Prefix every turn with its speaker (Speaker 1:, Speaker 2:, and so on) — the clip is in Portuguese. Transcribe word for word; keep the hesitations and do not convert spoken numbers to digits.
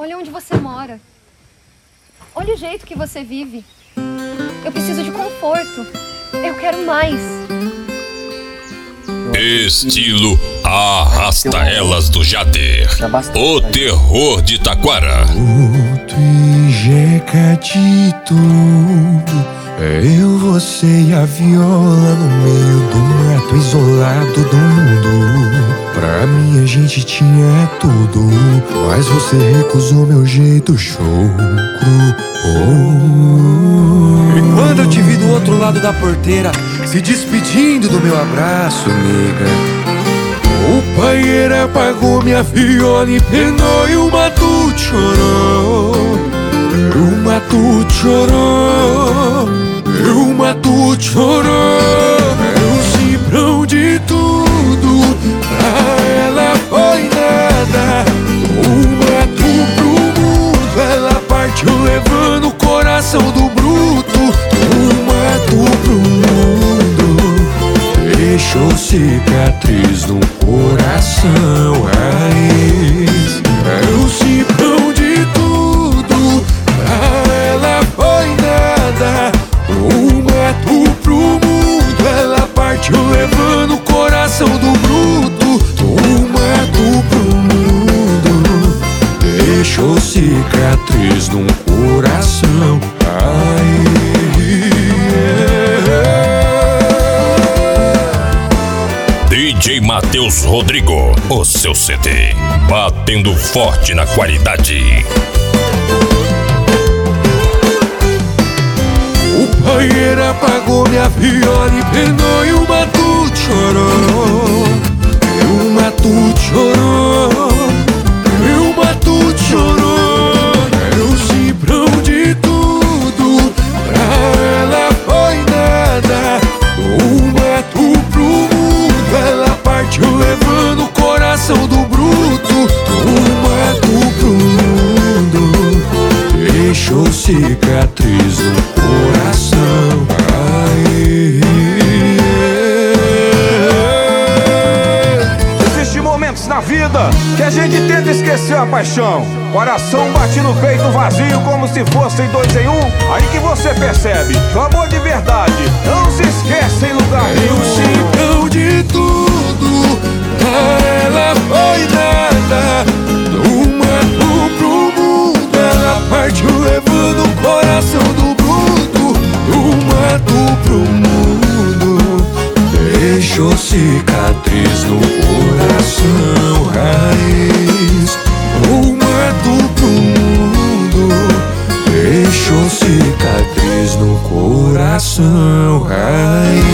Speaker 1: Olha onde você mora. Olha o jeito que você vive. Eu preciso de conforto. Eu quero mais.
Speaker 2: Estilo Arrasta-Elas do Jader. O terror de Taquara.
Speaker 3: Tudo e jeca de tudo. Eu, você e a viola no meio do mato, isolado do mundo. Pra mim a gente tinha tudo, mas você recusou meu jeito chucro. Oh. E quando eu te vi do outro lado da porteira, se despedindo do meu abraço, nega, o paieiro apagou minha viola e penou e o matuto chorou. O matuto chorou. O matuto chorou. Eu cifrão de tudo, pra ela foi nada. O mato pro mundo, ela partiu levando o coração do bruto. O mato pro mundo, deixou cicatriz no coração. Raiz, eu cifrão de tudo, pra ela foi nada. O mato pro mundo, ela partiu levando o coração do bruto. O mato pro mundo, deixou cicatriz no coração. Ai,
Speaker 2: D J Matheus Rodrigo, o seu C D, batendo forte na qualidade.
Speaker 3: O paieiro apagou minha viola e penou e o matuto chorou. E o matuto chorou. E o matuto chorou. Eu cifrão de tudo, pra ela foi nada. O mato pro mundo, ela partiu levando o coração do bruto. O mato pro mundo, deixou cicatriz no coração. Ai,
Speaker 4: existem momentos na vida que a gente tenta esquecer a paixão. Coração bate no peito vazio como se fossem dois em um. Aí que você percebe que o amor de verdade não se esquece em lugar nenhum.
Speaker 3: eu cifrão de tudo, pra ela foi nada. Do mato pro mundo, ela partiu levando o coração do bruto. Do mato pro mundo, deixou cicatriz no coração. Raiz, o mato pro mundo, deixou cicatriz no coração. Raiz.